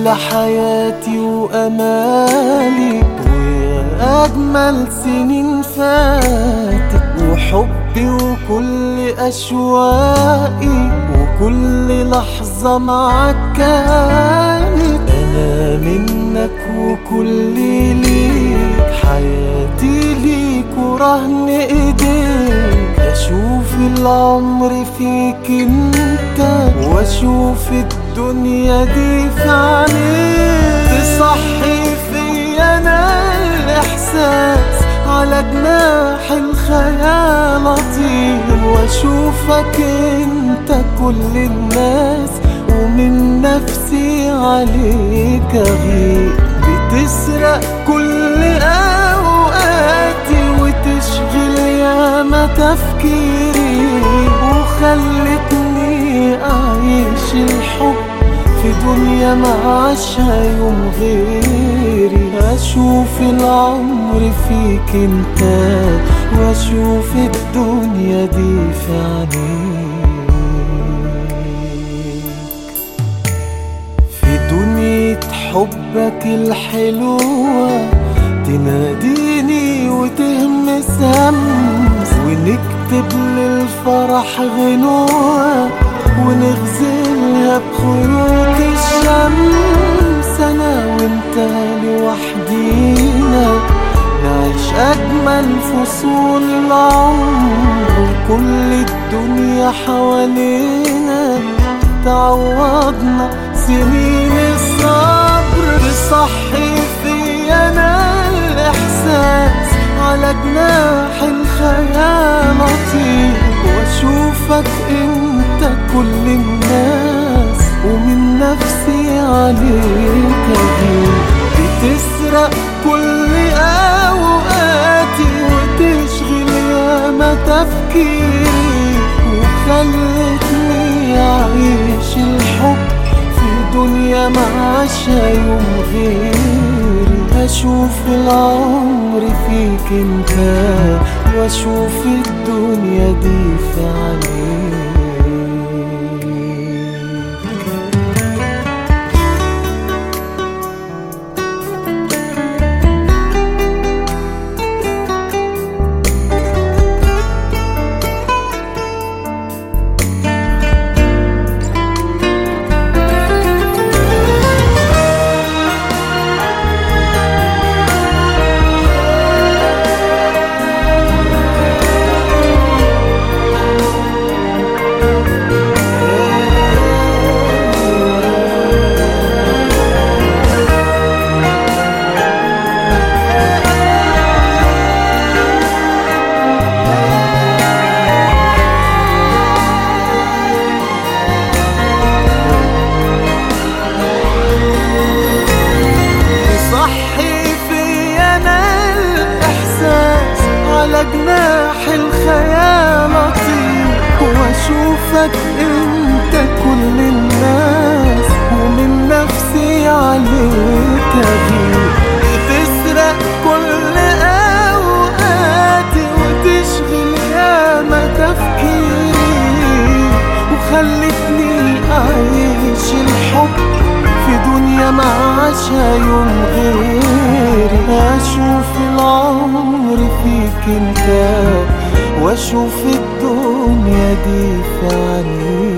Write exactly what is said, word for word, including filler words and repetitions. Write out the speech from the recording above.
كل حياتي وأمالي، ويا أجمل سنين فاتت، وحبي وكل أشواقي، وكل لحظة معاك كانت. أنا منك وكلي ليك، حياتي ليك ورهن إيديك. أشوف العمر فيك انت، وأشوف الدنيا دي في عينيك. تصحي فيا أنا الإحساس، على جناح الخيال أطير، وأشوفك انت كل الناس، ومن نفسي عليك أغير. بتسرق كل أوقاتي، وتشغل ياما تفكيري، وخلتني أعيش الحب في دنيا معاشها يوم غيري. أشوف العمر فيك انت، وأشوف الدنيا دي في عينيك. في دنيا حبك الحلوة تناديني وتهمس همس، ونكتب للفرح غنوة، ونغزلها بخيوط الشمس. أنا وانت لوحدينا نعيش أجمل فصول العمر، وكل الدنيا حوالينا تعوضنا سنين الصبر. تصحي فيا أنا الإحساس، على جناح الخيال أطير، وأشوفك انت كل الناس، ومن نفسي عليك أغير. بتسرق كل أوقاتي، وتشغل ياما تفكيري، وخلتني أعيش الحب في دنيا معاشها يوم غيري. أشوف العمر فيك انت، وأشوف الدنيا دي في عينيك. على جناح الخيال أطير، وأشوفك انت كل الناس، ومن نفسي عليك أغير. بتسرق كل أوقاتي، وتشغل ياما تفكيري، وخلتني أعيش الحب في دنيا معاشها يوم غيري. أشوف العمر فيك انت، وأشوف الدنيا دي في عينيك.